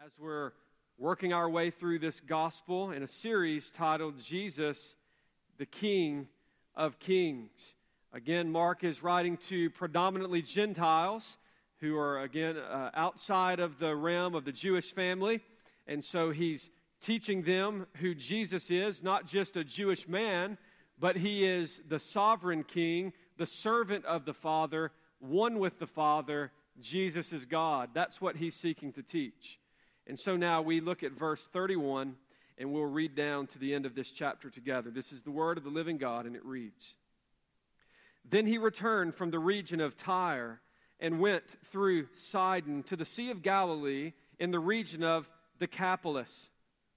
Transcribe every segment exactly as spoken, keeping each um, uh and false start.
As we're working our way through this gospel in a series titled Jesus, the King of Kings. Again, Mark is writing to predominantly Gentiles who are, again, uh, outside of the realm of the Jewish family. And so he's teaching them who Jesus is, not just a Jewish man, but he is the sovereign king, the servant of the Father, one with the Father. Jesus is God. That's what he's seeking to teach. And so now we look at verse thirty-one, and we'll read down to the end of this chapter together. This is the word of the living God, and it reads, "Then he returned from the region of Tyre and went through Sidon to the Sea of Galilee in the region of Decapolis.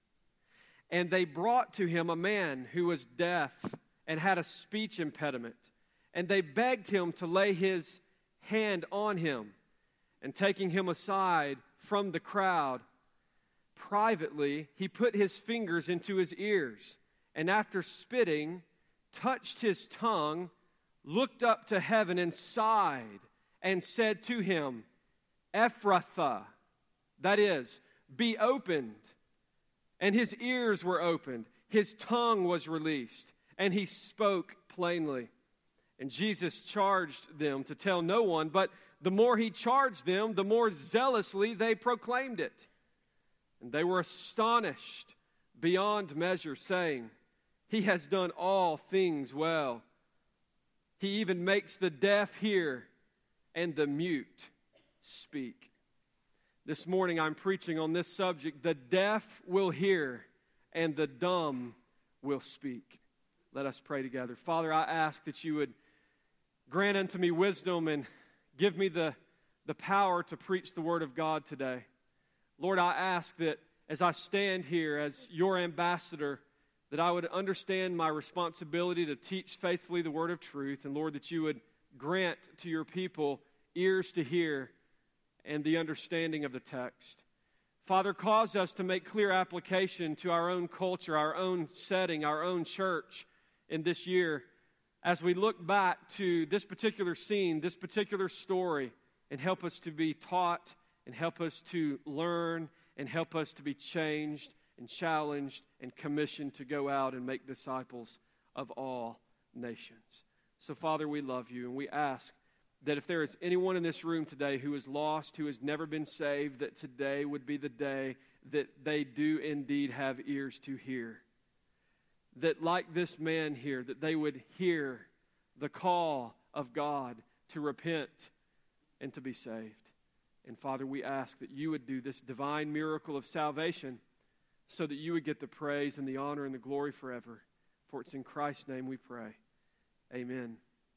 And they brought to him a man who was deaf and had a speech impediment. And they begged him to lay his hand on him. And taking him aside from the crowd, privately, he put his fingers into his ears, and after spitting, touched his tongue, looked up to heaven and sighed, and said to him, Ephphatha, that is, be opened. And his ears were opened, his tongue was released, and he spoke plainly. And Jesus charged them to tell no one, but the more he charged them, the more zealously they proclaimed it. And they were astonished beyond measure, saying, He has done all things well. He even makes the deaf hear and the mute speak." This morning I'm preaching on this subject: the deaf will hear and the dumb will speak. Let us pray together. Father, I ask that you would grant unto me wisdom and give me the, the power to preach the word of God today. Lord, I ask that as I stand here as your ambassador, that I would understand my responsibility to teach faithfully the word of truth. And Lord, that you would grant to your people ears to hear and the understanding of the text. Father, cause us to make clear application to our own culture, our own setting, our own church in this year as we look back to this particular scene, this particular story, and help us to be taught and help us to learn and help us to be changed and challenged and commissioned to go out and make disciples of all nations. So, Father, we love you, and we ask that if there is anyone in this room today who is lost, who has never been saved, that today would be the day that they do indeed have ears to hear. That like this man here, that they would hear the call of God to repent and to be saved. And Father, we ask that you would do this divine miracle of salvation so that you would get the praise and the honor and the glory forever. For it's in Christ's name we pray. Amen.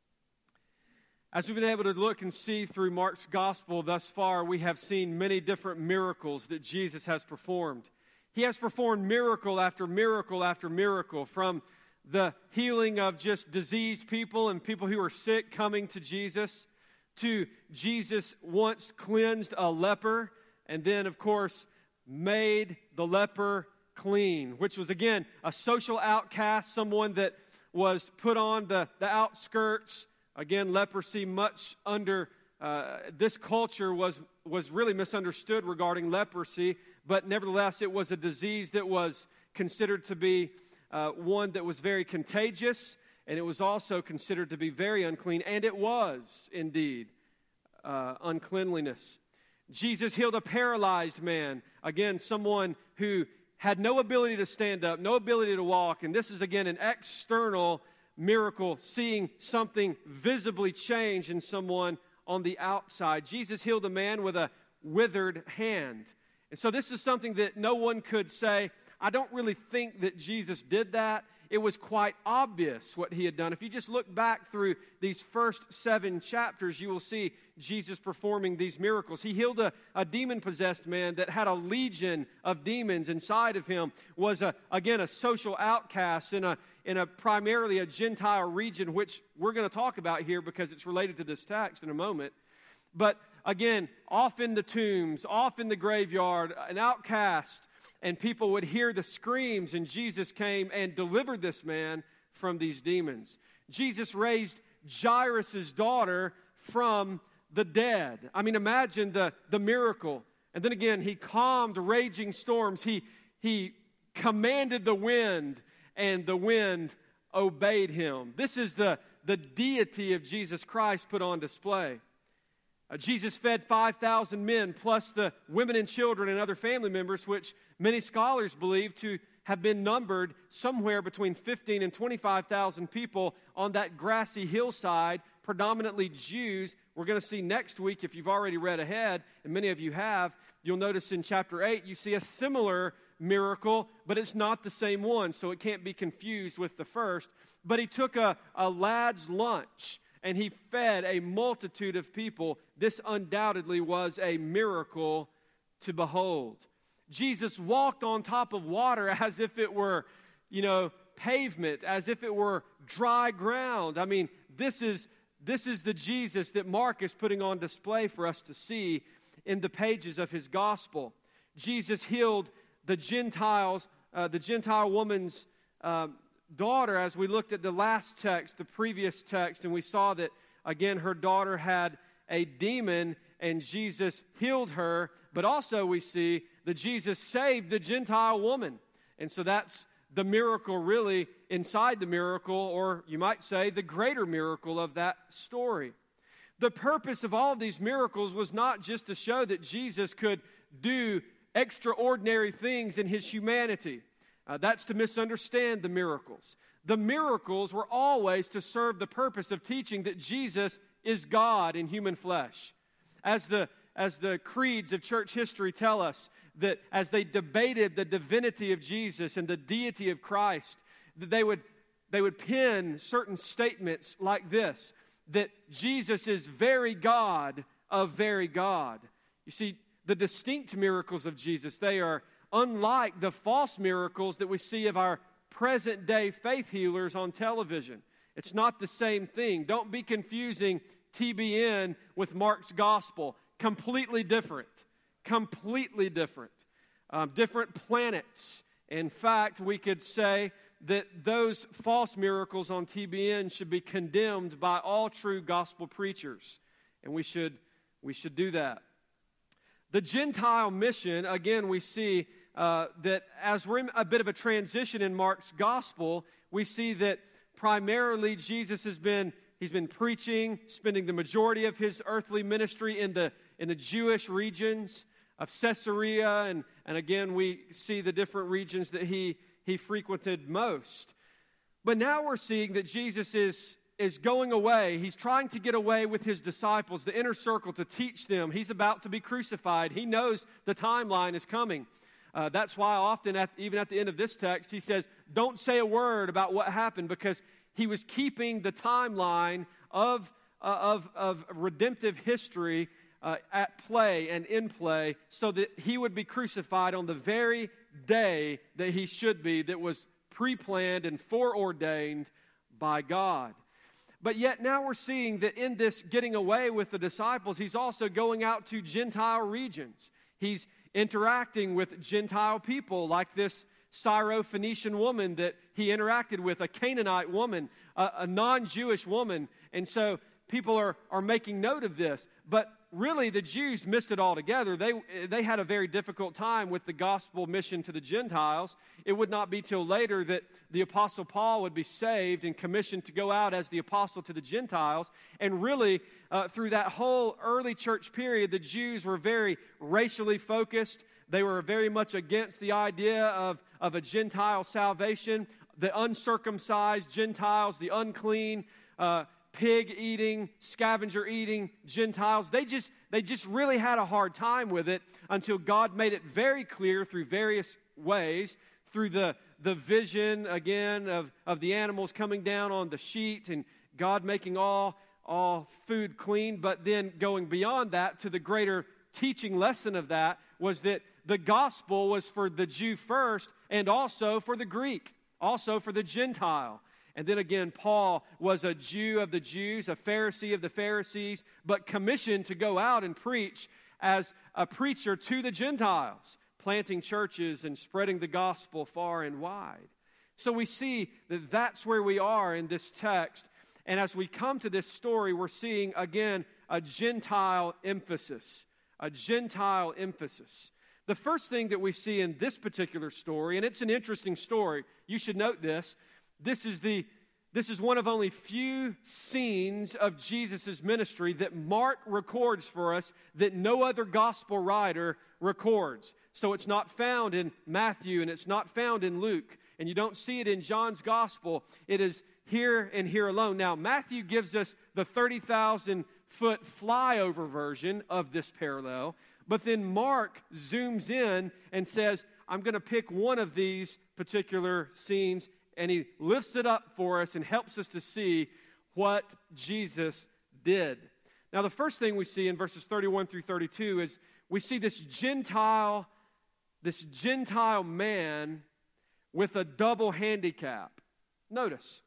As we've been able to look and see through Mark's gospel thus far, we have seen many different miracles that Jesus has performed. He has performed miracle after miracle after miracle, from the healing of just diseased people and people who are sick coming to Jesus, to Jesus once cleansed a leper, and then, of course, made the leper clean, which was, again, a social outcast, someone that was put on the, the outskirts. Again, leprosy, much under uh, this culture was, was really misunderstood regarding leprosy, but nevertheless, it was a disease that was considered to be uh, one that was very contagious, and it was also considered to be very unclean, and it was indeed uh, uncleanliness. Jesus healed a paralyzed man, again, someone who had no ability to stand up, no ability to walk, and this is, again, an external miracle, seeing something visibly change in someone on the outside. Jesus healed a man with a withered hand. And so this is something that no one could say, I don't really think that Jesus did that. It was quite obvious what he had done. If you just look back through these first seven chapters, you will see Jesus performing these miracles. He healed a, a demon-possessed man that had a legion of demons inside of him, was, a, again, a social outcast in a, in a primarily a Gentile region, which we're going to talk about here because it's related to this text in a moment. But again, off in the tombs, off in the graveyard, an outcast, and people would hear the screams, and Jesus came and delivered this man from these demons. Jesus raised Jairus' daughter from the dead. I mean, imagine the, the miracle. And then again, he calmed raging storms. He, he commanded the wind, and the wind obeyed him. This is the, the deity of Jesus Christ put on display. Uh, Jesus fed five thousand men, plus the women and children and other family members, which many scholars believe to have been numbered somewhere between fifteen and twenty-five thousand people on that grassy hillside, predominantly Jews. We're going to see next week, if you've already read ahead, and many of you have, you'll notice in chapter eight, you see a similar miracle, but it's not the same one, so it can't be confused with the first. But he took a, a lad's lunch, and he fed a multitude of people. This undoubtedly was a miracle to behold. Jesus walked on top of water as if it were, you know, pavement, as if it were dry ground. I mean, this is this is the Jesus that Mark is putting on display for us to see in the pages of his gospel. Jesus healed the Gentiles, uh, the Gentile woman's uh, daughter, as we looked at the last text, the previous text, and we saw that, again, her daughter had a demon, and Jesus healed her. But also we see that Jesus saved the Gentile woman. And so that's the miracle really inside the miracle, or you might say the greater miracle of that story. The purpose of all of these miracles was not just to show that Jesus could do extraordinary things in his humanity. Uh, that's to misunderstand the miracles. The miracles were always to serve the purpose of teaching that Jesus is God in human flesh. As the, as the creeds of church history tell us, that as they debated the divinity of Jesus and the deity of Christ, that they would, they would pen certain statements like this, that Jesus is very God of very God. You see, the distinct miracles of Jesus, they are unlike the false miracles that we see of our present-day faith healers on television. It's not the same thing. Don't be confusing T B N with Mark's gospel. Completely different. Completely different. Um, different planets. In fact, we could say that those false miracles on T B N should be condemned by all true gospel preachers. And we should, we should do that. The Gentile mission, again, we see uh, that as we're in a bit of a transition in Mark's gospel, we see that primarily Jesus has been, he's been preaching, spending the majority of his earthly ministry in the, in the Jewish regions of Caesarea, and, and again, we see the different regions that he, he frequented most. But now we're seeing that Jesus is is going away. He's trying to get away with his disciples, the inner circle, to teach them. He's about to be crucified. He knows the timeline is coming. Uh, that's why often, at, even at the end of this text, he says, don't say a word about what happened, because he was keeping the timeline of, uh, of, of redemptive history uh, at play and in play, so that he would be crucified on the very day that he should be, that was pre-planned and foreordained by God. But yet now we're seeing that in this getting away with the disciples, he's also going out to Gentile regions. He's interacting with Gentile people, like this Syro-Phoenician woman that he interacted with, a Canaanite woman, a, a non-Jewish woman. And so people are, are making note of this. But really, the Jews missed it altogether. They, they had a very difficult time with the gospel mission to the Gentiles. It would not be till later that the Apostle Paul would be saved and commissioned to go out as the apostle to the Gentiles. And really, uh, through that whole early church period, the Jews were very racially focused. They were very much against the idea of, of a Gentile salvation. The uncircumcised Gentiles, the unclean uh pig-eating, scavenger-eating Gentiles, they just they just really had a hard time with it until God made it very clear through various ways, through the, the vision, again, of, of the animals coming down on the sheet and God making all, all food clean. But then going beyond that to the greater teaching lesson of that was that the gospel was for the Jew first and also for the Greek, also for the Gentile. And then again, Paul was a Jew of the Jews, a Pharisee of the Pharisees, but commissioned to go out and preach as a preacher to the Gentiles, planting churches and spreading the gospel far and wide. So we see that that's where we are in this text. And as we come to this story, we're seeing, again, a Gentile emphasis. a Gentile emphasis. The first thing that we see in this particular story, and it's an interesting story, you should note this, this is the This is one of only few scenes of Jesus' ministry that Mark records for us that no other gospel writer records. So it's not found in Matthew and it's not found in Luke. And you don't see it in John's gospel. It is here and here alone. Now, Matthew gives us the thirty thousand foot flyover version of this parallel. But then Mark zooms in and says, I'm going to pick one of these particular scenes, and he lifts it up for us and helps us to see what Jesus did. Now, the first thing we see in verses thirty-one through thirty-two is we see this Gentile, this Gentile man with a double handicap. Notice,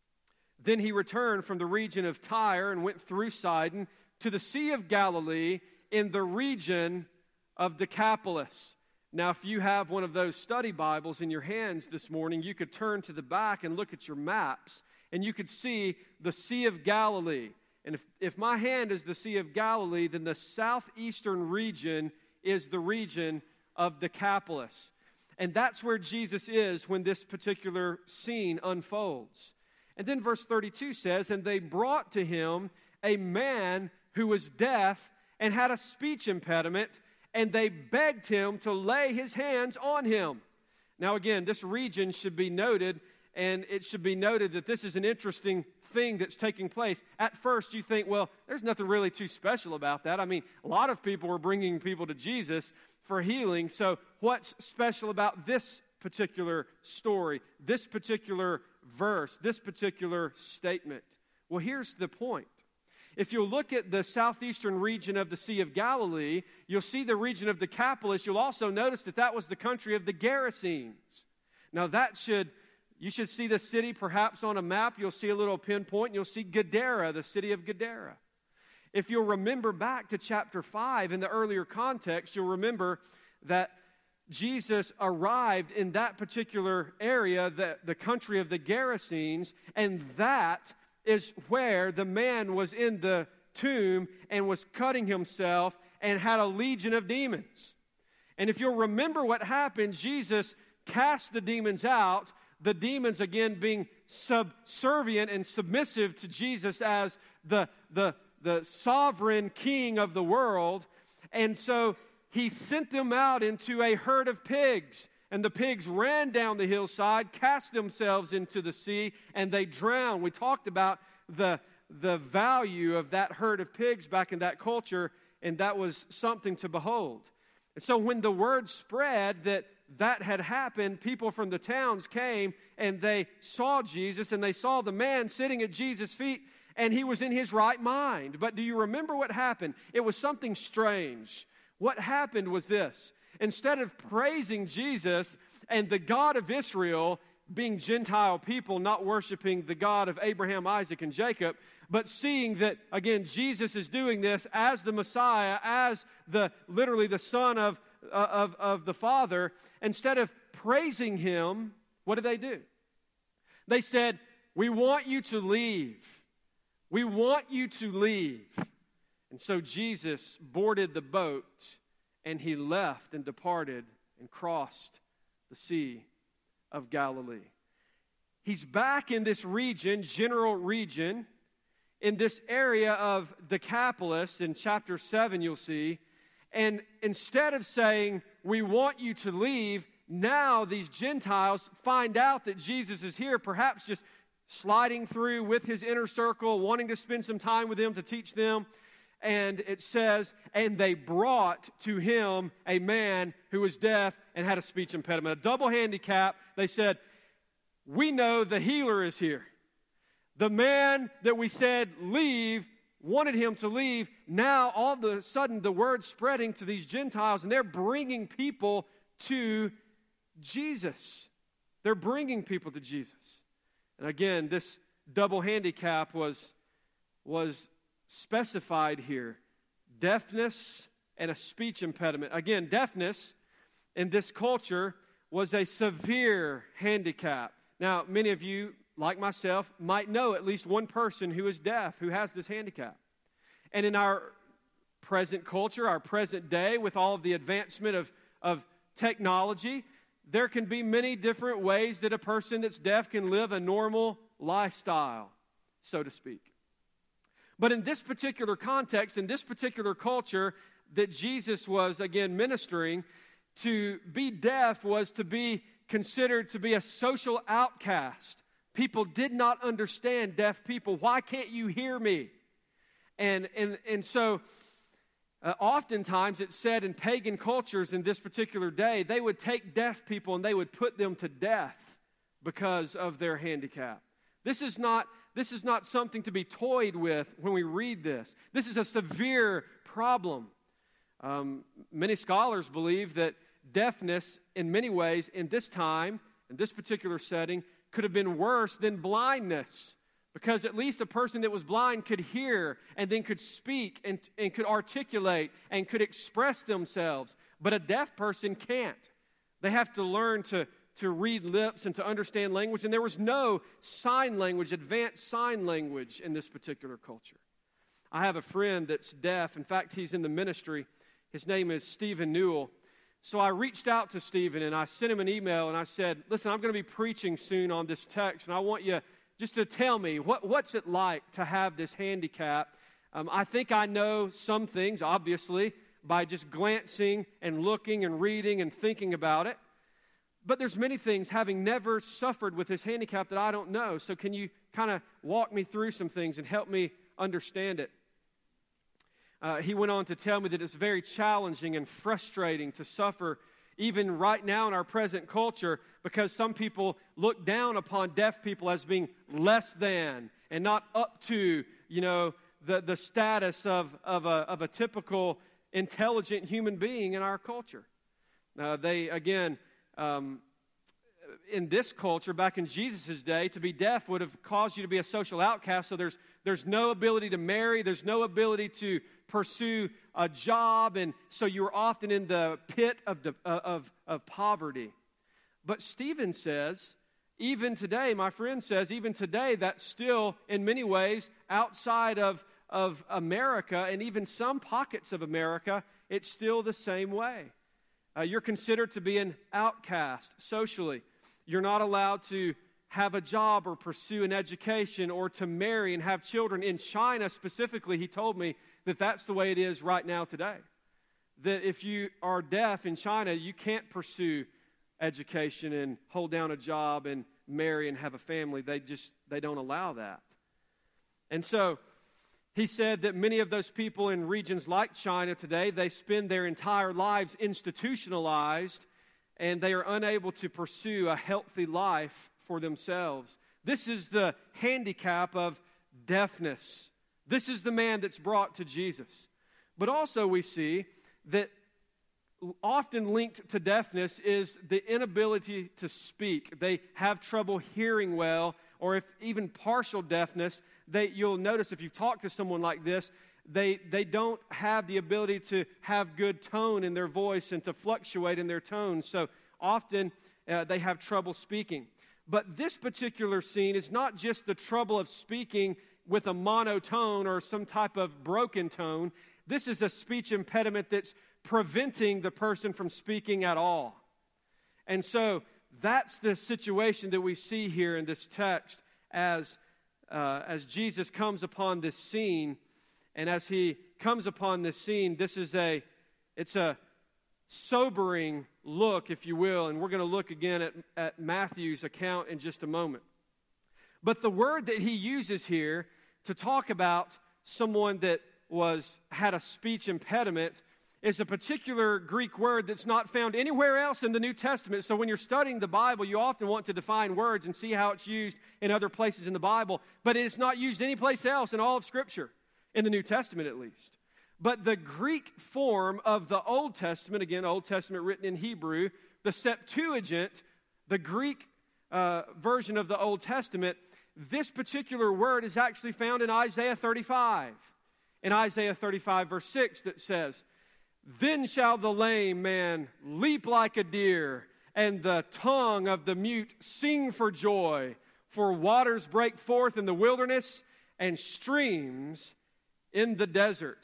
then he returned from the region of Tyre and went through Sidon to the Sea of Galilee in the region of Decapolis. Now, if you have one of those study Bibles in your hands this morning, you could turn to the back and look at your maps, and you could see the Sea of Galilee. And if, if my hand is the Sea of Galilee, then the southeastern region is the region of Decapolis. And that's where Jesus is when this particular scene unfolds. And then verse thirty-two says, and they brought to him a man who was deaf and had a speech impediment, and they begged him to lay his hands on him. Now again, this region should be noted, and it should be noted that this is an interesting thing that's taking place. At first, you think, well, there's nothing really too special about that. I mean, a lot of people were bringing people to Jesus for healing, so what's special about this particular story, this particular verse, this particular statement? Well, here's the point. If you'll look at the southeastern region of the Sea of Galilee, you'll see the region of Decapolis. You'll also notice that that was the country of the Gerasenes. Now that should, you should see the city perhaps on a map. You'll see a little pinpoint, and you'll see Gadara, the city of Gadara. If you'll remember back to chapter five in the earlier context, you'll remember that Jesus arrived in that particular area, the, the country of the Gerasenes, and that is where the man was in the tomb and was cutting himself and had a legion of demons. And if you'll remember what happened, Jesus cast the demons out, the demons again being subservient and submissive to Jesus as the, the, the sovereign king of the world. And so he sent them out into a herd of pigs. And the pigs ran down the hillside, cast themselves into the sea, and they drowned. We talked about the, the value of that herd of pigs back in that culture, and that was something to behold. And so when the word spread that that had happened, people from the towns came, and they saw Jesus, and they saw the man sitting at Jesus' feet, and he was in his right mind. But do you remember what happened? It was something strange. What happened was this. Instead of praising Jesus and the God of Israel, being Gentile people, not worshiping the God of Abraham, Isaac, and Jacob, but seeing that, again, Jesus is doing this as the Messiah, as the literally the Son of, uh, of, of the Father, instead of praising him, what did they do? They said, we want you to leave. We want you to leave. And so Jesus boarded the boat, and he left and departed and crossed the Sea of Galilee. He's back in this region, general region, in this area of Decapolis. In chapter seven, you'll see. And instead of saying, we want you to leave, now these Gentiles find out that Jesus is here, perhaps just sliding through with his inner circle, wanting to spend some time with him to teach them. And it says, and they brought to him a man who was deaf and had a speech impediment, a double handicap. They said, we know the healer is here. The man that we said leave, wanted him to leave. Now all of a sudden the word's spreading to these Gentiles, and they're bringing people to Jesus. They're bringing people to Jesus. And again, this double handicap was, was specified here. Deafness and a speech impediment. Again, deafness in this culture was a severe handicap. Now, many of you, like myself, might know at least one person who is deaf, who has this handicap. And in our present culture, our present day, with all of the advancement of, of technology, there can be many different ways that a person that's deaf can live a normal lifestyle, so to speak. But in this particular context, in this particular culture that Jesus was, again, ministering, to be deaf was to be considered to be a social outcast. People did not understand deaf people. Why can't you hear me? And, and, and so uh, oftentimes it's said in pagan cultures in this particular day, they would take deaf people and they would put them to death because of their handicap. This is not, this is not something to be toyed with when we read this. This is a severe problem. Um, many scholars believe that deafness, in many ways, in this time, in this particular setting, could have been worse than blindness, because at least a person that was blind could hear and then could speak and, and could articulate and could express themselves. But a deaf person can't. They have to learn to, to read lips and to understand language, and there was no sign language, advanced sign language in this particular culture. I have a friend that's deaf. In fact, he's in the ministry. His name is Stephen Newell. So I reached out to Stephen and I sent him an email and I said, listen, I'm going to be preaching soon on this text, and I want you just to tell me, what, what's it like to have this handicap? Um, I think I know some things, obviously, by just glancing and looking and reading and thinking about it. But there's many things, having never suffered with this handicap, that I don't know. So can you kind of walk me through some things and help me understand it? Uh, he went on to tell me that it's very challenging and frustrating to suffer even right now in our present culture, because some people look down upon deaf people as being less than and not up to, you know, the, the status of, of, a, of a typical intelligent human being in our culture. Uh, they, again, um, in this culture, back in Jesus' day, to be deaf would have caused you to be a social outcast, so there's, there's no ability to marry, there's no ability to pursue a job, and so you're often in the pit of, of, of poverty. But Stephen says, even today, my friend says, even today, that's still, in many ways, outside of, of America, and even some pockets of America, it's still the same way. Uh, you're considered to be an outcast socially. You're not allowed to have a job or pursue an education or to marry and have children. In China specifically, he told me that that's the way it is right now today. That if you are deaf in China, you can't pursue education and hold down a job and marry and have a family. They just, they don't allow that. And so he said that many of those people in regions like China today, they spend their entire lives institutionalized, and they are unable to pursue a healthy life for themselves. This is the handicap of deafness. This is the man that's brought to Jesus. But also we see that often linked to deafness is the inability to speak. They have trouble hearing well, or if even partial deafness, they, you'll notice if you've talked to someone like this, they, they don't have the ability to have good tone in their voice and to fluctuate in their tone. So often uh, they have trouble speaking. But this particular scene is not just the trouble of speaking with a monotone or some type of broken tone. This is a speech impediment that's preventing the person from speaking at all. And so that's the situation that we see here in this text as, uh, as Jesus comes upon this scene. And as he comes upon this scene, this is a, it's a sobering look, if you will. And we're going to look again at, at Matthew's account in just a moment. But the word that he uses here to talk about someone that was had a speech impediment is a particular Greek word that's not found anywhere else in the New Testament. So when you're studying the Bible, you often want to define words and see how it's used in other places in the Bible. But it's not used anyplace else in all of Scripture, in the New Testament at least. But the Greek form of the Old Testament, again, Old Testament written in Hebrew, the Septuagint, the Greek uh, version of the Old Testament, this particular word is actually found in Isaiah thirty-five. In Isaiah thirty-five, verse six, that says, "Then shall the lame man leap like a deer, and the tongue of the mute sing for joy. For waters break forth in the wilderness, and streams in the desert."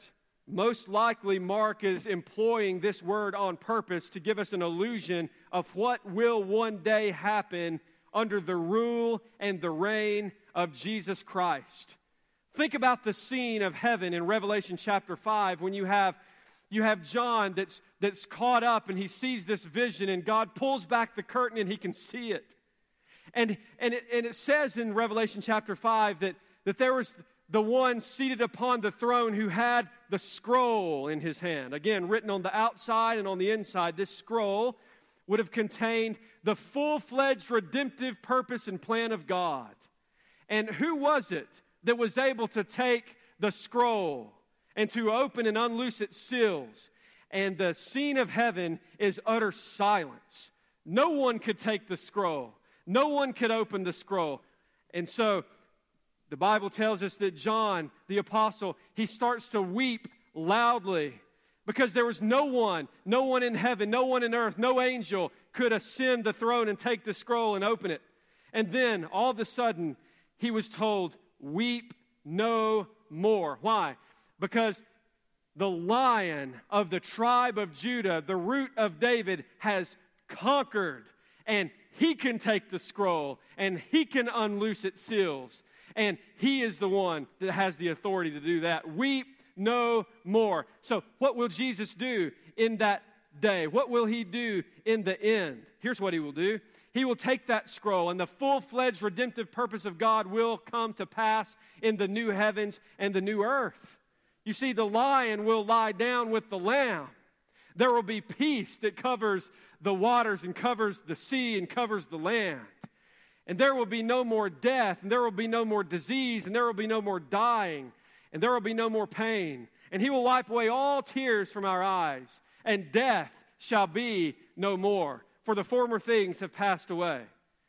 most likely Mark is employing this word on purpose to give us an illusion of what will one day happen under the rule and the reign of Jesus Christ. Think about the scene of heaven in Revelation chapter five when you have You have John that's, that's caught up and he sees this vision and God pulls back the curtain and he can see it. And, and, it, and it says in Revelation chapter five that, that there was the one seated upon the throne who had the scroll in his hand. Again, written on the outside and on the inside, this scroll would have contained the full-fledged redemptive purpose and plan of God. And who was it that was able to take the scroll and to open and unloose its seals? And the scene of heaven is utter silence. No one could take the scroll. No one could open the scroll. And so the Bible tells us that John, the apostle, he starts to weep loudly because there was no one, no one in heaven, no one in earth, no angel could ascend the throne and take the scroll and open it. And then all of a sudden he was told, weep no more. Why? Because the Lion of the tribe of Judah, the root of David, has conquered. And he can take the scroll and he can unloose its seals. And he is the one that has the authority to do that. Weep no more. So what will Jesus do in that day? What will he do in the end? Here's what he will do. He will take that scroll and the full-fledged redemptive purpose of God will come to pass in the new heavens and the new earth. You see, the lion will lie down with the lamb. There will be peace that covers the waters and covers the sea and covers the land. And there will be no more death, and there will be no more disease, and there will be no more dying, and there will be no more pain. And he will wipe away all tears from our eyes, and death shall be no more, for the former things have passed away.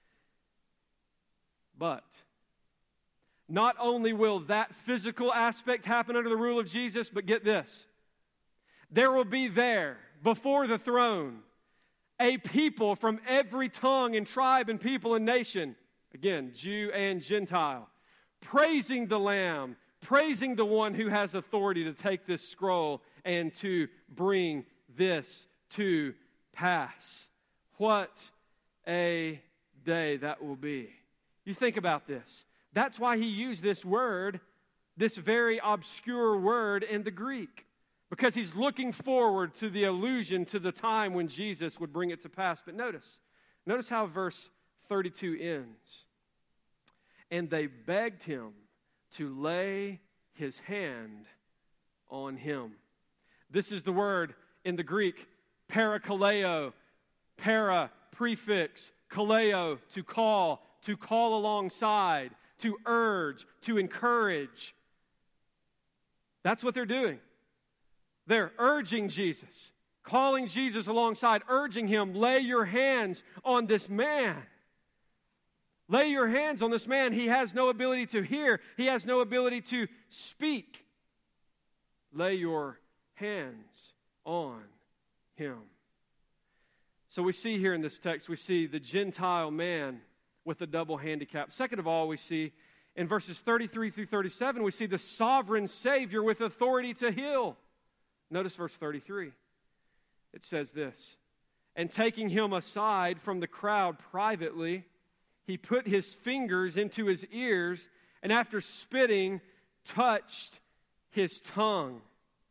But not only will that physical aspect happen under the rule of Jesus, but get this. There will be there, before the throne, a people from every tongue and tribe and people and nation, again, Jew and Gentile, praising the Lamb, praising the one who has authority to take this scroll and to bring this to pass. What a day that will be. You think about this. That's why he used this word, this very obscure word in the Greek. Because he's looking forward to the allusion to the time when Jesus would bring it to pass. But notice, notice how verse thirty-two ends. And they begged him to lay his hand on him. This is the word in the Greek, parakaleo. Para, prefix, kaleo, to call, to call alongside, to urge, to encourage. That's what they're doing. They're urging Jesus, calling Jesus alongside, urging him, lay your hands on this man. Lay your hands on this man. He has no ability to hear. He has no ability to speak. Lay your hands on him. So we see here in this text, we see the Gentile man with a double handicap. Second of all, we see in verses thirty-three through thirty-seven, we see the sovereign Savior with authority to heal. Notice verse thirty-three. It says this, and taking him aside from the crowd privately, he put his fingers into his ears, and after spitting, touched his tongue.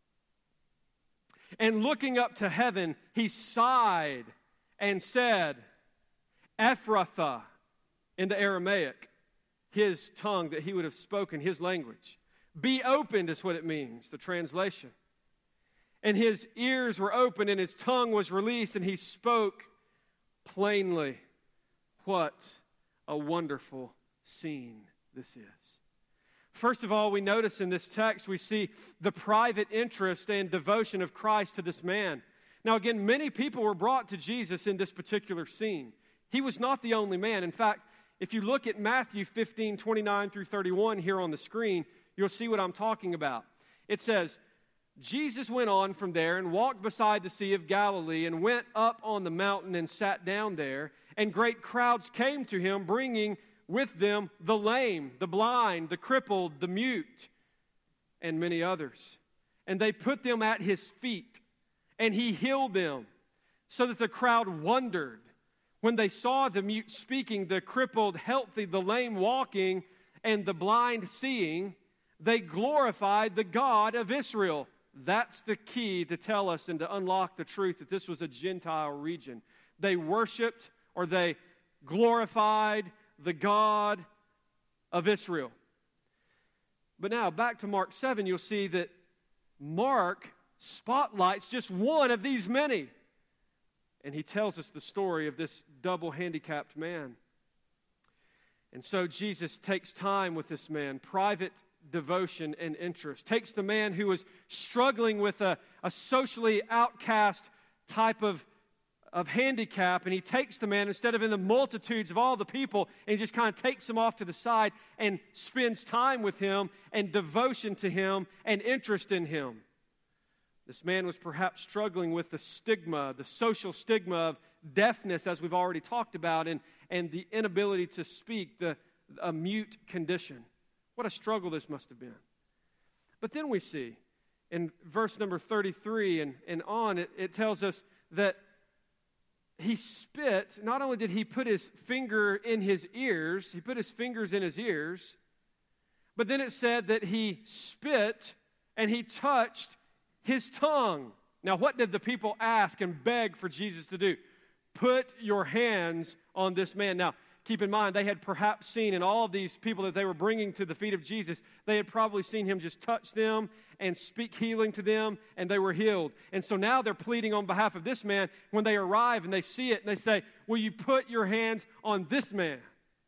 And looking up to heaven, he sighed and said, Ephrathah, in the Aramaic, his tongue that he would have spoken, his language. Be opened is what it means, the translation. And his ears were opened and his tongue was released and he spoke plainly. What a wonderful scene this is. First of all, we notice in this text, we see the private interest and devotion of Christ to this man. Now again, many people were brought to Jesus in this particular scene. He was not the only man. In fact, if you look at Matthew fifteen, twenty-nine through thirty-one here on the screen, you'll see what I'm talking about. It says, Jesus went on from there and walked beside the Sea of Galilee and went up on the mountain and sat down there. And great crowds came to him, bringing with them the lame, the blind, the crippled, the mute, and many others. and they put them at his feet, and he healed them, so that the crowd wondered when they saw the mute speaking, the crippled healthy, the lame walking, and the blind seeing. They glorified the God of Israel. That's the key to tell us and to unlock the truth that this was a Gentile region. They worshiped or they glorified the God of Israel. But now, back to Mark seven, you'll see that Mark spotlights just one of these many. And he tells us the story of this double handicapped man. And so Jesus takes time with this man, private devotion and interest. Takes the man who was struggling with a, a socially outcast type of, of handicap, and he takes the man, instead of in the multitudes of all the people, and he just kind of takes him off to the side and spends time with him and devotion to him and interest in him. This man was perhaps struggling with the stigma, the social stigma of deafness, as we've already talked about, and, and the inability to speak, the a mute condition. What a struggle this must have been. But then we see in verse number thirty-three and, and on, it, it tells us that he spit. Not only did he put his finger in his ears, he put his fingers in his ears, but then it said that he spit and he touched his tongue. Now, what did the people ask and beg for Jesus to do? Put your hands on this man. Now, keep in mind, they had perhaps seen in all of these people that they were bringing to the feet of Jesus, they had probably seen him just touch them and speak healing to them, and they were healed. And so now they're pleading on behalf of this man when they arrive and they see it, and they say, will you put your hands on this man?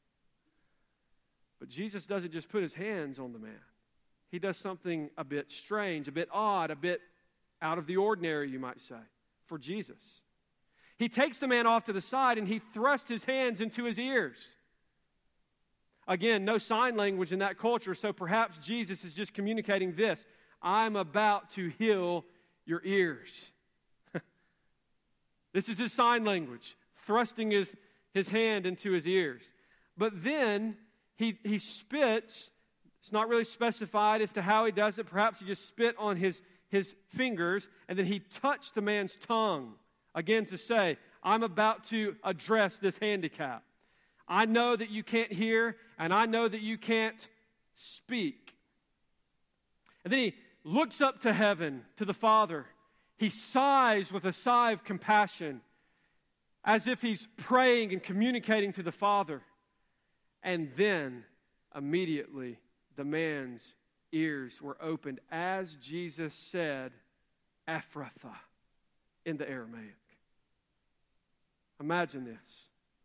But Jesus doesn't just put his hands on the man. He does something a bit strange, a bit odd, a bit out of the ordinary, you might say, for Jesus. He takes the man off to the side and he thrusts his hands into his ears. Again, no sign language in that culture, so perhaps Jesus is just communicating this. I'm about to heal your ears. This is his sign language, thrusting his, his hand into his ears. But then he, he spits. It's not really specified as to how he does it. Perhaps he just spit on his, his fingers, and then he touched the man's tongue. Again, to say, I'm about to address this handicap. I know that you can't hear, and I know that you can't speak. And then he looks up to heaven, to the Father. He sighs with a sigh of compassion, as if he's praying and communicating to the Father. And then, immediately, the man's ears were opened, as Jesus said, Ephrathah, in the Aramaic. Imagine this.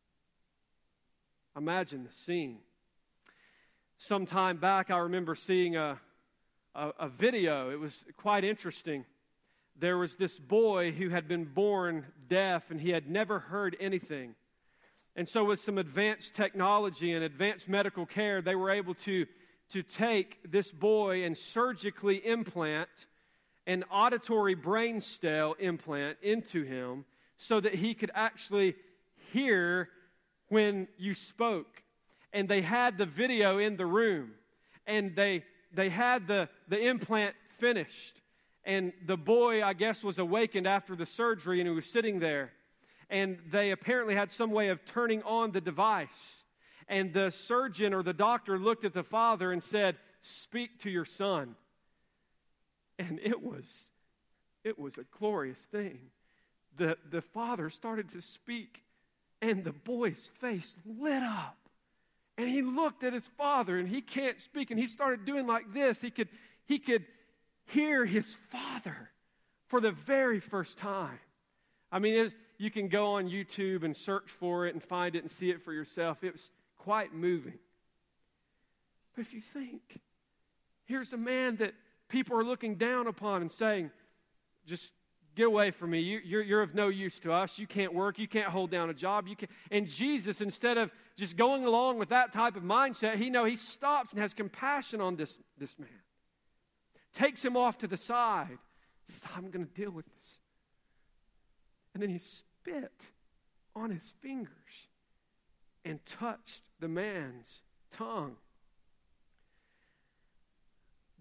Imagine the scene. Some time back, I remember seeing a, a, a video. It was quite interesting. There was this boy who had been born deaf, and he had never heard anything. And so with some advanced technology and advanced medical care, they were able to, to take this boy and surgically implant an auditory brain stem implant into him so that he could actually hear when you spoke. And they had the video in the room, and they they had the, the implant finished. And the boy, I guess, was awakened after the surgery, and he was sitting there. And they apparently had some way of turning on the device. And the surgeon or the doctor looked at the father and said, speak to your son. And it was, it was a glorious thing. The, the father started to speak, and the boy's face lit up. And he looked at his father, and he can't speak, and he started doing like this. He could, he could hear his father for the very first time. I mean, it was, you can go on YouTube and search for it and find it and see it for yourself. It was quite moving. But if you think, here's a man that people are looking down upon and saying, just get away from me. You, you're, you're of no use to us. You can't work. You can't hold down a job. You can't. And Jesus, instead of just going along with that type of mindset, he know he stops and has compassion on this, this man. Takes him off to the side. Says, I'm going to deal with this. And then he spit on his fingers and touched the man's tongue.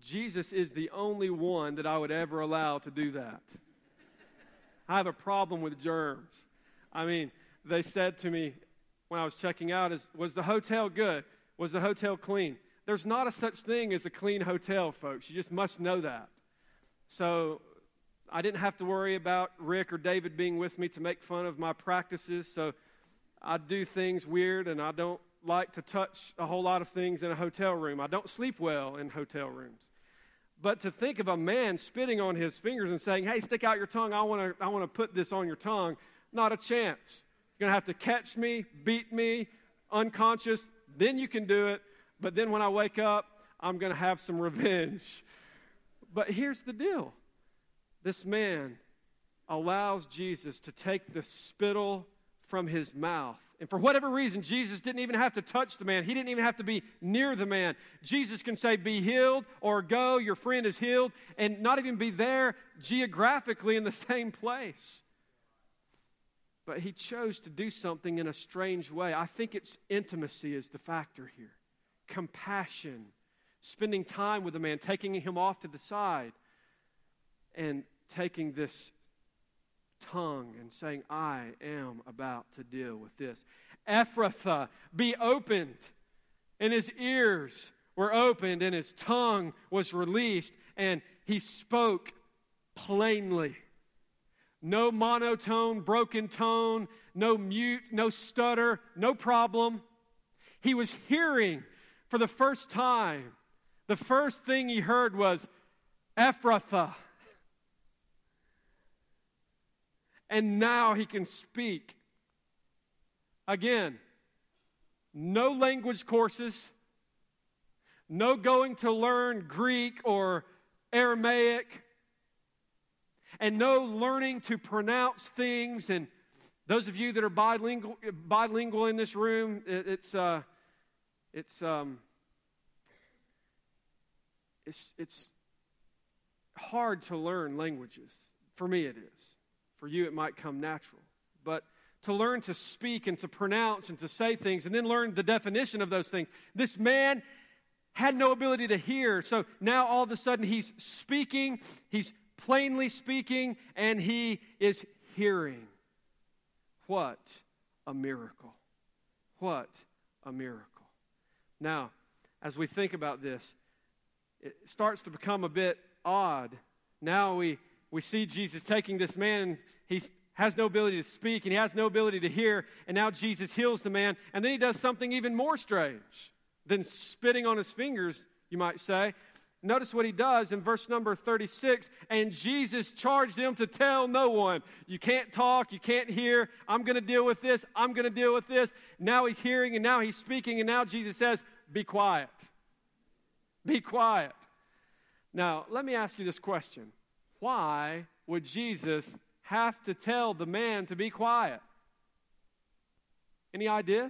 Jesus is the only one that I would ever allow to do that. I have a problem with germs. I mean, they said to me when I was checking out, is, was the hotel good? Was the hotel clean? There's not a such thing as a clean hotel, folks. You just must know that. So I didn't have to worry about Rick or David being with me to make fun of my practices. So I do things weird, and I don't like to touch a whole lot of things in a hotel room. I don't sleep well in hotel rooms. But to think of a man spitting on his fingers and saying, hey, stick out your tongue, I want to I want to put this on your tongue, not a chance. You're going to have to catch me, beat me, unconscious, then you can do it. But then when I wake up, I'm going to have some revenge. But here's the deal. This man allows Jesus to take the spittle from his mouth. And for whatever reason, Jesus didn't even have to touch the man. He didn't even have to be near the man. Jesus can say, be healed, or go, your friend is healed, and not even be there geographically in the same place. But he chose to do something in a strange way. I think it's intimacy is the factor here. Compassion, spending time with the man, taking him off to the side, and taking this tongue and saying, I am about to deal with this. Ephrathah, be opened. And his ears were opened and his tongue was released and he spoke plainly. No monotone, broken tone, no mute, no stutter, no problem. He was hearing for the first time. The first thing he heard was Ephrathah. And now he can speak. Again, no language courses, no going to learn Greek or Aramaic, and no learning to pronounce things. And those of you that are bilingual, bilingual in this room, it, it's uh, it's um, it's it's hard to learn languages. For me, it is. For you, it might come natural. But to learn to speak and to pronounce and to say things and then learn the definition of those things. This man had no ability to hear. So now all of a sudden he's speaking, he's plainly speaking, and he is hearing. What a miracle. What a miracle. Now, as we think about this, it starts to become a bit odd. Now we We see Jesus taking this man, and he has no ability to speak, and he has no ability to hear, and now Jesus heals the man, and then he does something even more strange than spitting on his fingers, you might say. Notice what he does in verse number thirty-six, and Jesus charged them to tell no one. You can't talk, you can't hear, I'm going to deal with this, I'm going to deal with this. Now he's hearing, and now he's speaking, and now Jesus says, be quiet. Be quiet. Now, let me ask you this question. Why would Jesus have to tell the man to be quiet? Any ideas?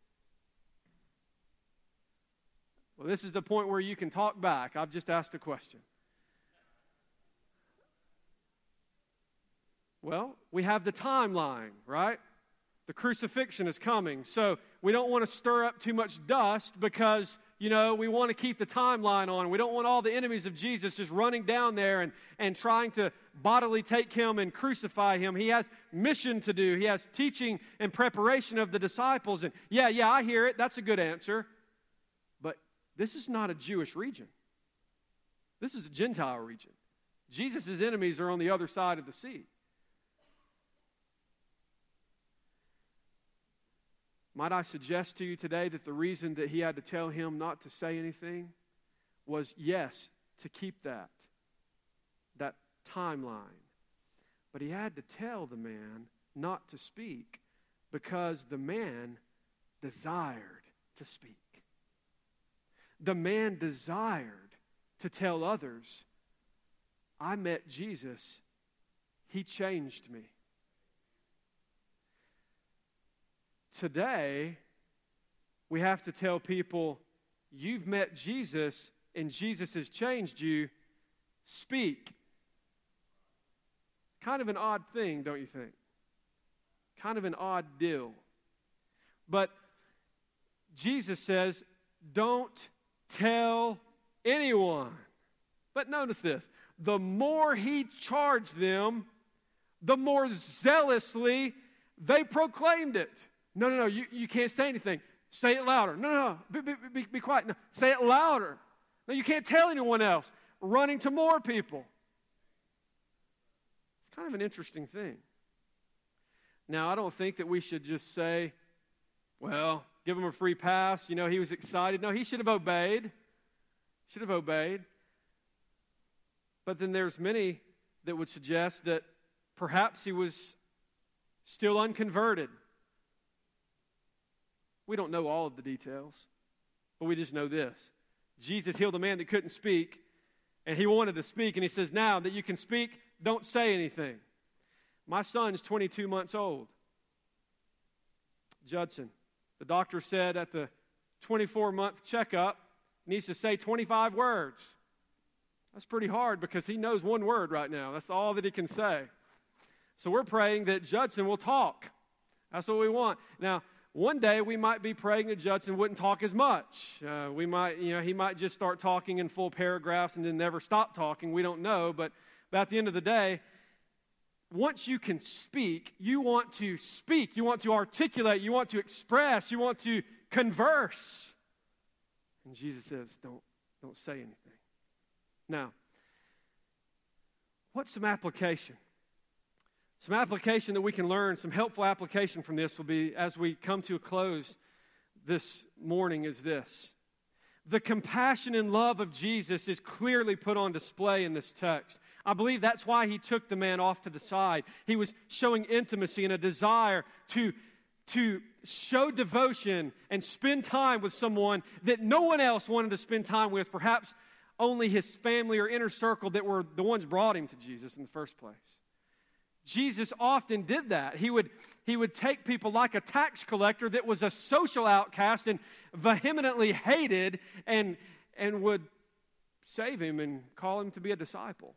Well, this is the point where you can talk back. I've just asked a question. Well, we have the timeline, right? The crucifixion is coming. So we don't want to stir up too much dust because, you know, we want to keep the timeline on. We don't want all the enemies of Jesus just running down there and, and trying to bodily take him and crucify him. He has mission to do. He has teaching and preparation of the disciples. And yeah, yeah, I hear it. That's a good answer. But this is not a Jewish region. This is a Gentile region. Jesus' enemies are on the other side of the sea. Might I suggest to you today that the reason that he had to tell him not to say anything was, yes, to keep that, that timeline. But he had to tell the man not to speak because the man desired to speak. The man desired to tell others, I met Jesus, he changed me. Today, we have to tell people, you've met Jesus and Jesus has changed you. Speak. Kind of an odd thing, don't you think? Kind of an odd deal. But Jesus says, don't tell anyone. But notice this. The more he charged them, the more zealously they proclaimed it. No, no, no, you, you can't say anything. Say it louder. No, no, no, be, be, be quiet. No, say it louder. No, you can't tell anyone else. Running to more people. It's kind of an interesting thing. Now, I don't think that we should just say, well, give him a free pass. You know, he was excited. No, he should have obeyed. Should have obeyed. But then there's many that would suggest that perhaps he was still unconverted. We don't know all of the details, but we just know this. Jesus healed a man that couldn't speak, and he wanted to speak, and he says, now that you can speak, don't say anything. My son's twenty-two months old. Judson. The doctor said at the twenty-four-month checkup, he needs to say twenty-five words. That's pretty hard because he knows one word right now. That's all that he can say. So we're praying that Judson will talk. That's what we want. Now, one day we might be praying that Judson wouldn't talk as much. Uh, we might, you know, he might just start talking in full paragraphs and then never stop talking. We don't know. But, but at the end of the day, once you can speak, you want to speak. You want to articulate. You want to express. You want to converse. And Jesus says, don't, don't say anything. Now, what's some application? Some application that we can learn, some helpful application from this will be, as we come to a close this morning, is this. The compassion and love of Jesus is clearly put on display in this text. I believe that's why he took the man off to the side. He was showing intimacy and a desire to, to show devotion and spend time with someone that no one else wanted to spend time with, perhaps only his family or inner circle that were the ones brought him to Jesus in the first place. Jesus often did that. He would, he would take people like a tax collector that was a social outcast and vehemently hated and, and would save him and call him to be a disciple.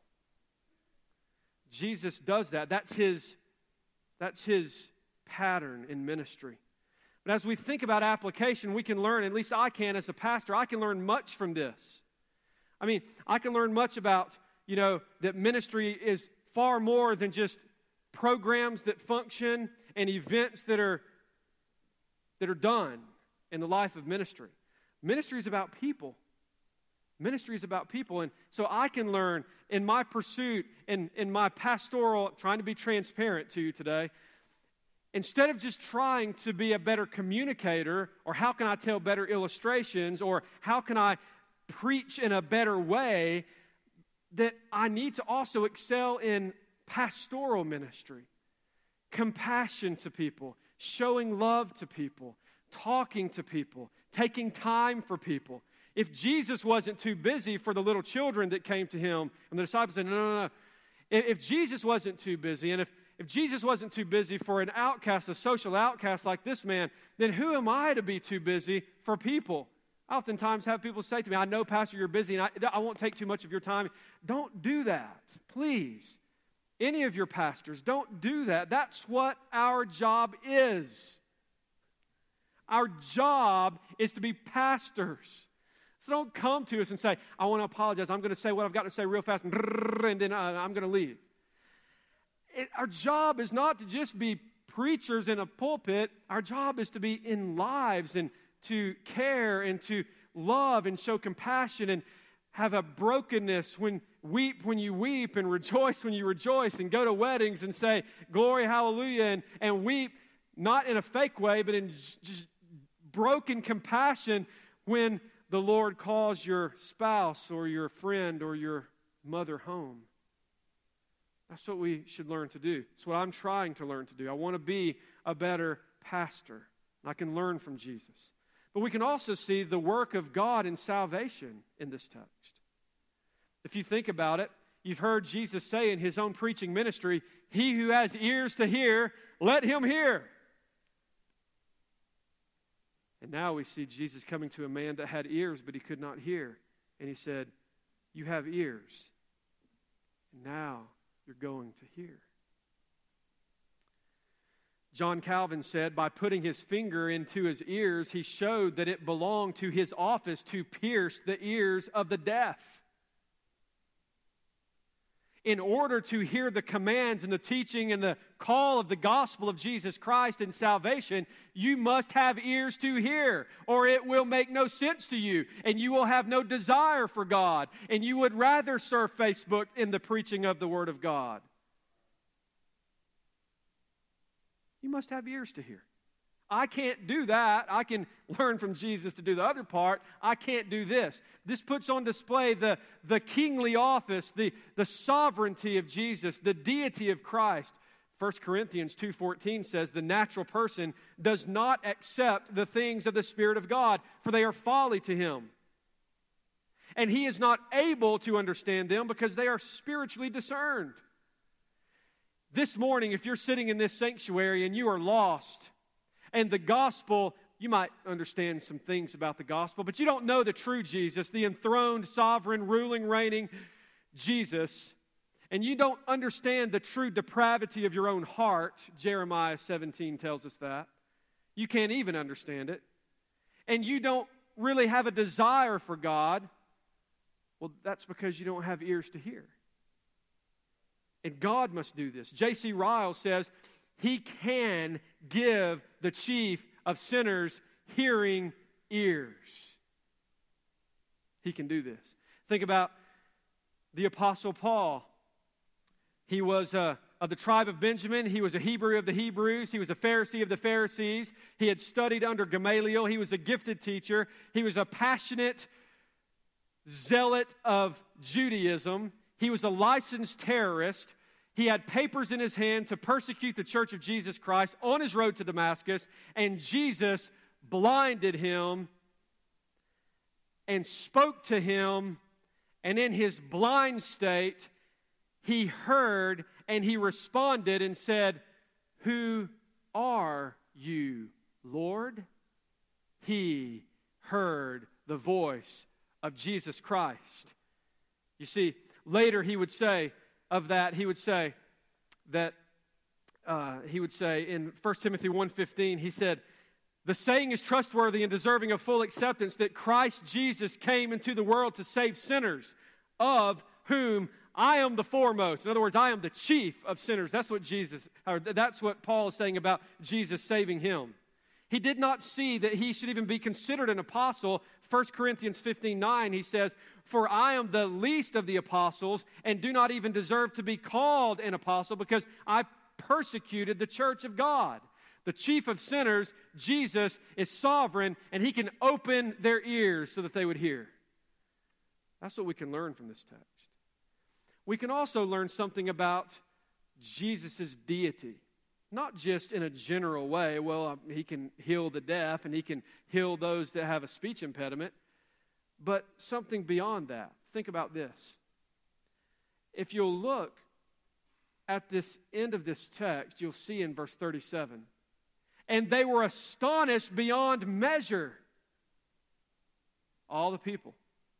Jesus does that. That's his, that's his pattern in ministry. But as we think about application, we can learn, at least I can as a pastor, I can learn much from this. I mean, I can learn much about, you know, that ministry is far more than just programs that function and events that are that are done in the life of ministry. Ministry is about people. Ministry is about people. And so I can learn in my pursuit, in, in my pastoral, trying to be transparent to you today, instead of just trying to be a better communicator, or how can I tell better illustrations, or how can I preach in a better way, that I need to also excel in pastoral ministry, compassion to people, showing love to people, talking to people, taking time for people. If Jesus wasn't too busy for the little children that came to him, and the disciples said, no, no, no. If Jesus wasn't too busy, and if, if Jesus wasn't too busy for an outcast, a social outcast like this man, then who am I to be too busy for people? I oftentimes have people say to me, I know, Pastor, you're busy, and I, I won't take too much of your time. Don't do that, please. Any of your pastors, don't do that. That's what our job is. Our job is to be pastors. So don't come to us and say, I want to apologize. I'm going to say what I've got to say real fast, and then uh, I'm going to leave. It, our job is not to just be preachers in a pulpit. Our job is to be in lives and to care and to love and show compassion and have a brokenness, when weep when you weep and rejoice when you rejoice, and go to weddings and say glory, hallelujah, and, and weep not in a fake way, but in just broken compassion when the Lord calls your spouse or your friend or your mother home. That's what we should learn to do. It's what I'm trying to learn to do. I want to be a better pastor. I can learn from Jesus. But we can also see the work of God in salvation in this text. If you think about it, you've heard Jesus say in his own preaching ministry, he who has ears to hear, let him hear. And now we see Jesus coming to a man that had ears, but he could not hear. And he said, you have ears. And now you're going to hear. John Calvin said, by putting his finger into his ears, he showed that it belonged to his office to pierce the ears of the deaf. in order to hear the commands and the teaching and the call of the gospel of Jesus Christ and salvation, you must have ears to hear, or it will make no sense to you, and you will have no desire for God, and you would rather surf Facebook in the preaching of the Word of God. You must have ears to hear. I can't do that. I can learn from Jesus to do the other part. I can't do this. This puts on display the, the kingly office, the, the sovereignty of Jesus, the deity of Christ. First Corinthians two fourteen says, the natural person does not accept the things of the Spirit of God, for they are folly to him. And he is not able to understand them because they are spiritually discerned. This morning, if you're sitting in this sanctuary and you are lost, and the gospel, you might understand some things about the gospel, but you don't know the true Jesus, the enthroned, sovereign, ruling, reigning Jesus, and you don't understand the true depravity of your own heart, Jeremiah seventeen tells us that. You can't even understand it. And you don't really have a desire for God, well, that's because you don't have ears to hear. And God must do this. J C Ryle says, He can give the chief of sinners hearing ears. He can do this. Think about the Apostle Paul. He was uh, of the tribe of Benjamin. He was a Hebrew of the Hebrews. He was a Pharisee of the Pharisees. He had studied under Gamaliel. He was a gifted teacher. He was a passionate zealot of Judaism. He was a licensed terrorist. He had papers in his hand to persecute the church of Jesus Christ on his road to Damascus, and Jesus blinded him and spoke to him, and in his blind state, he heard and he responded and said, "Who are you, Lord?" He heard the voice of Jesus Christ. You see, later he would say of that, he would say that, uh, he would say in First Timothy one fifteen, he said, "The saying is trustworthy and deserving of full acceptance that Christ Jesus came into the world to save sinners, of whom I am the foremost." In other words, I am the chief of sinners. That's what Jesus, or that's what Paul is saying about Jesus saving him. He did not see that he should even be considered an apostle. First Corinthians fifteen nine, he says, "For I am the least of the apostles and do not even deserve to be called an apostle because I persecuted the church of God." The chief of sinners, Jesus, is sovereign, and he can open their ears so that they would hear. That's what we can learn from this text. We can also learn something about Jesus' deity. Not just in a general way, well, um, he can heal the deaf and he can heal those that have a speech impediment, but something beyond that. Think about this. If you'll look at this end of this text, you'll see in verse thirty-seven, "And they were astonished beyond measure," all the people,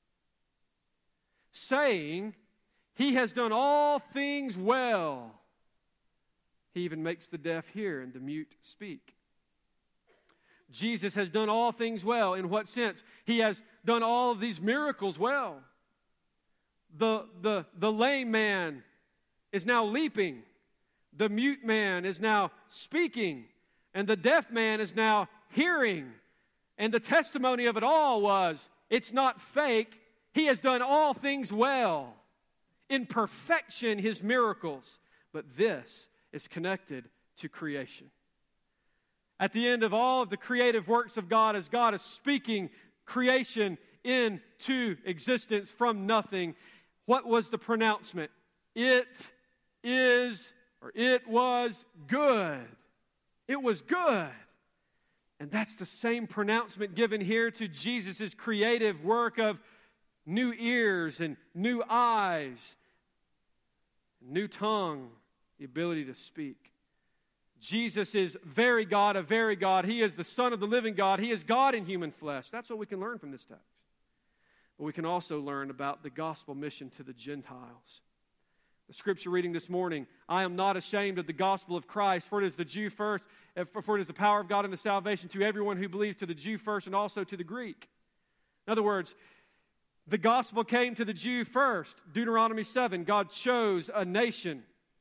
"saying, He has done all things well. He even makes the deaf hear and the mute speak." Jesus has done all things well. In what sense? He has done all of these miracles well. The, the, the lame man is now leaping. The mute man is now speaking. And the deaf man is now hearing. And the testimony of it all was, it's not fake. He has done all things well. In perfection, his miracles. But this is connected to creation. At the end of all of the creative works of God, as God is speaking creation into existence from nothing, what was the pronouncement? It is, or it was good. It was good. And that's the same pronouncement given here to Jesus' creative work of new ears and new eyes, new tongue, the ability to speak. Jesus is very God, a very God. He is the Son of the living God. He is God in human flesh. That's what we can learn from this text. But we can also learn about the gospel mission to the Gentiles. The scripture reading this morning, "I am not ashamed of the gospel of Christ, for it is the Jew first, for it is the power of God unto salvation to everyone who believes, to the Jew first and also to the Greek." In other words, The gospel came to the Jew first. Deuteronomy seven, God chose a nation,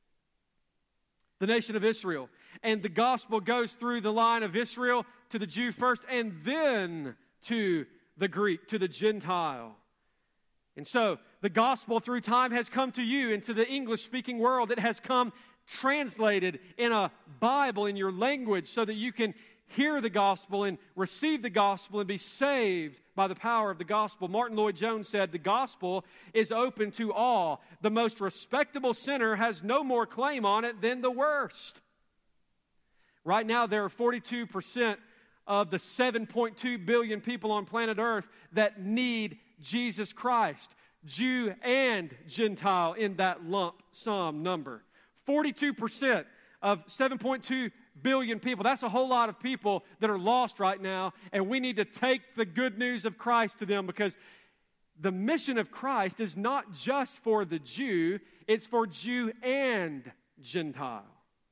the nation of Israel. And the gospel goes through the line of Israel to the Jew first, and then to the Greek, to the Gentile. And so, the gospel through time has come to you and to the English-speaking world. It has come translated in a Bible in your language so that you can hear the gospel and receive the gospel and be saved by the power of the gospel. Martin Lloyd-Jones said, the gospel is open to all. The most respectable sinner has no more claim on it than the worst. Right now, there are forty-two percent of the seven point two billion people on planet Earth that need Jesus Christ. Jew and Gentile in that lump sum number. forty-two percent of seven point two billion people. That's a whole lot of people that are lost right now, and we need to take the good news of Christ to them, because the mission of Christ is not just for the Jew, it's for Jew and Gentile.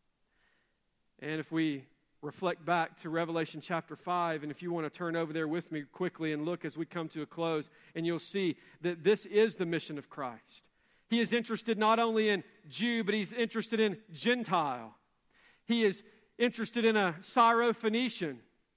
And if we reflect back to Revelation chapter five, and if you want to turn over there with me quickly and look as we come to a close, and you'll see that this is the mission of Christ. He is interested not only in Jew, but he's interested in Gentile. He is interested in a Syrophoenician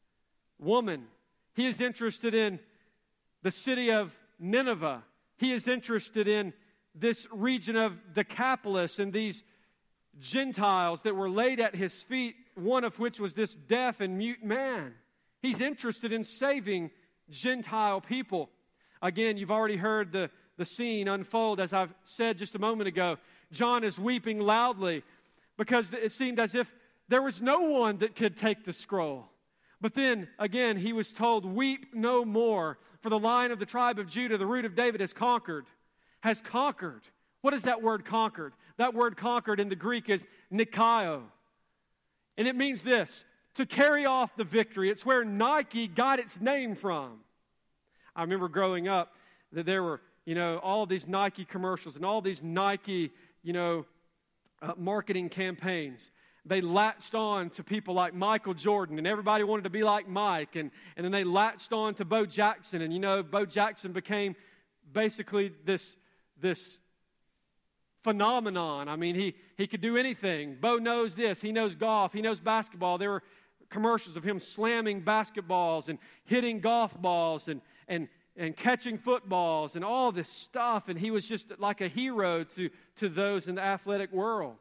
woman. He is interested in the city of Nineveh. He is interested in this region of Decapolis and these Gentiles that were laid at his feet, one of which was this deaf and mute man. He's interested in saving Gentile people. Again, you've already heard the, the scene unfold. As I've said just a moment ago, John is weeping loudly because it seemed as if there was no one that could take the scroll. But then, again, he was told, weep no more, for the Lion of the tribe of Judah, the Root of David, has conquered. Has conquered. What is that word conquered? That word conquered in the Greek is Nikao. And it means this, to carry off the victory. It's where Nike got its name from. I remember growing up that there were, you know, all these Nike commercials and all these Nike, you know, uh, marketing campaigns. They latched on to people like Michael Jordan, and everybody wanted to be like Mike. And, and then they latched on to Bo Jackson. And, you know, Bo Jackson became basically this, this phenomenon. I mean, he, he could do anything. Bo knows this. He knows golf. He knows basketball. There were commercials of him slamming basketballs and hitting golf balls and, and, and catching footballs and all this stuff. And he was just like a hero to, to those in the athletic world.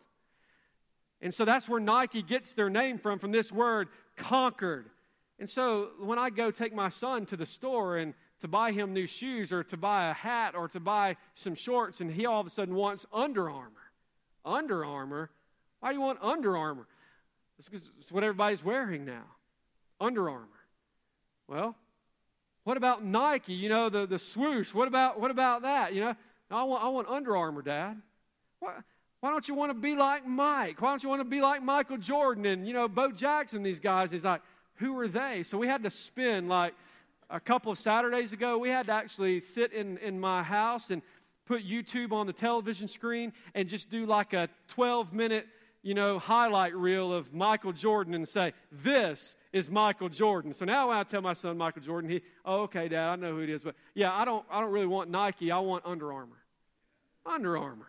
And so that's where Nike gets their name from, from this word, conquered. And so when I go take my son to the store and to buy him new shoes or to buy a hat or to buy some shorts, and he all of a sudden wants Under Armour. Under Armour? Why do you want Under Armour? It's because it's what everybody's wearing now. Under Armour. Well, what about Nike? You know, the, the swoosh. What about what about that? You know, I want I want Under Armour, Dad. What? Why don't you want to be like Mike? Why don't you want to be like Michael Jordan and, you know, Bo Jackson, these guys? He's like, who are they? So we had to spend, like, a couple of Saturdays ago, we had to actually sit in, in my house and put YouTube on the television screen and just do like a twelve-minute, you know, highlight reel of Michael Jordan and say, this is Michael Jordan. So now when I tell my son Michael Jordan, he, oh, okay, Dad, I know who it is. But, yeah, I don't, I don't really want Nike. I want Under Armour. Under Armour.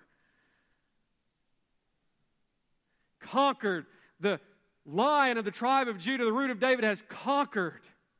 Conquered. The Lion of the tribe of Judah, the Root of David, has conquered.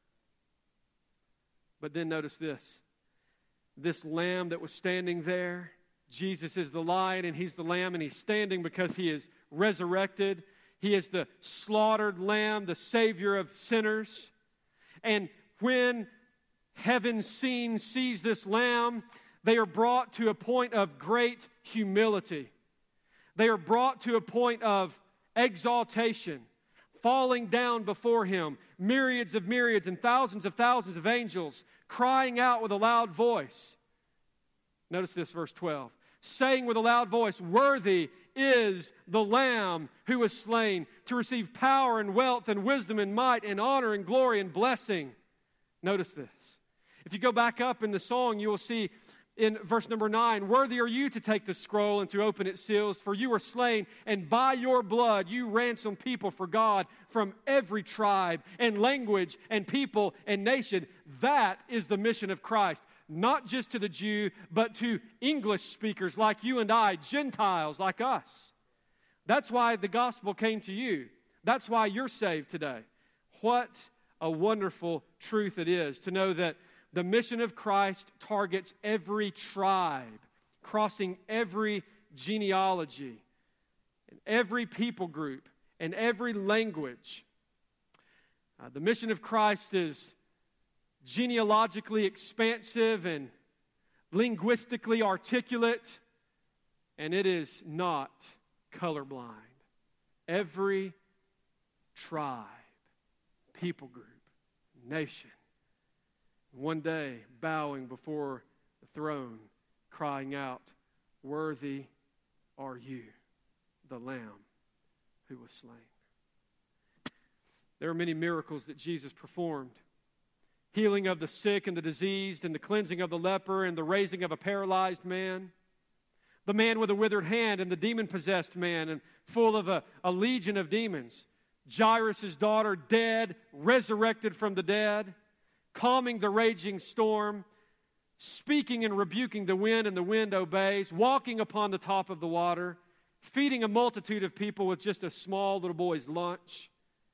But then notice this. This lamb that was standing there, Jesus is the lion and he's the lamb, and he's standing because he is resurrected. He is the slaughtered lamb, the Savior of sinners. And when heaven's scene sees this lamb, they are brought to a point of great humility. They are brought to a point of exaltation, falling down before him, myriads of myriads and thousands of thousands of angels crying out with a loud voice. Notice this, verse twelve. Saying with a loud voice, worthy is the Lamb who was slain to receive power and wealth and wisdom and might and honor and glory and blessing. Notice this. If you go back up in the song, you will see in verse number nine, worthy are you to take the scroll and to open its seals, for you were slain, and by your blood you ransomed people for God from every tribe and language and people and nation. That is the mission of Christ. not just to the Jew, but to English speakers like you and I, Gentiles like us. That's why the gospel came to you. That's why you're saved today. What a wonderful truth it is to know that the mission of Christ targets every tribe, crossing every genealogy, and every people group, and every language. Uh, the mission of Christ is genealogically expansive and linguistically articulate, and it is not colorblind. Every tribe, people group, nation, one day bowing before the throne, crying out, "Worthy are you, the Lamb who was slain." There are many miracles that Jesus performed. Healing of the sick and the diseased, and the cleansing of the leper, and the raising of a paralyzed man. The man with a withered hand, and the demon-possessed man, and full of a, a legion of demons. Jairus' daughter, dead, resurrected from the dead. Calming the raging storm. Speaking and rebuking the wind, and the wind obeys. Walking upon the top of the water. Feeding a multitude of people with just a small little boy's lunch.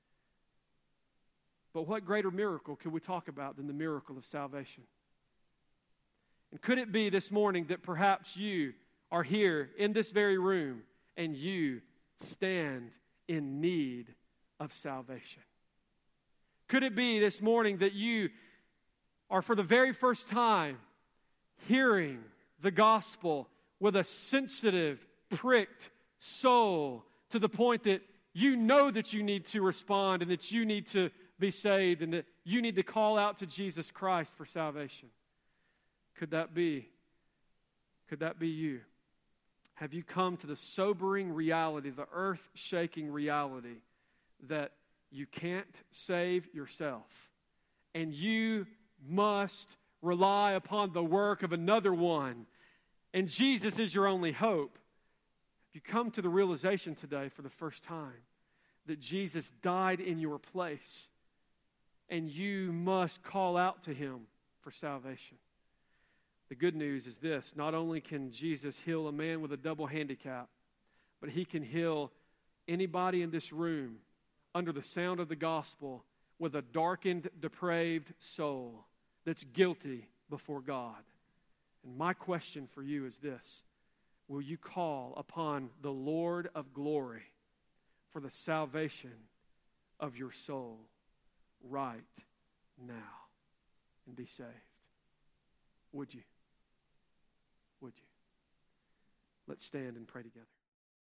But what greater miracle could we talk about than the miracle of salvation? And could it be this morning that perhaps you are here in this very room and you stand in need of salvation? Could it be this morning that you are for the very first time hearing the gospel with a sensitive, pricked soul to the point that you know that you need to respond and that you need to be saved and that you need to call out to Jesus Christ for salvation? Could that be? Could that be you? Have you come to the sobering reality, the earth-shaking reality that you can't save yourself and you must rely upon the work of another one, and Jesus is your only hope? Have you come to the realization today for the first time that Jesus died in your place and you must call out to Him for salvation? The good news is this: not only can Jesus heal a man with a double handicap, but He can heal anybody in this room under the sound of the gospel with a darkened, depraved soul that's guilty before God. And my question for you is this: will you call upon the Lord of glory for the salvation of your soul right now and be saved? Would you? Would you? Let's stand and pray together.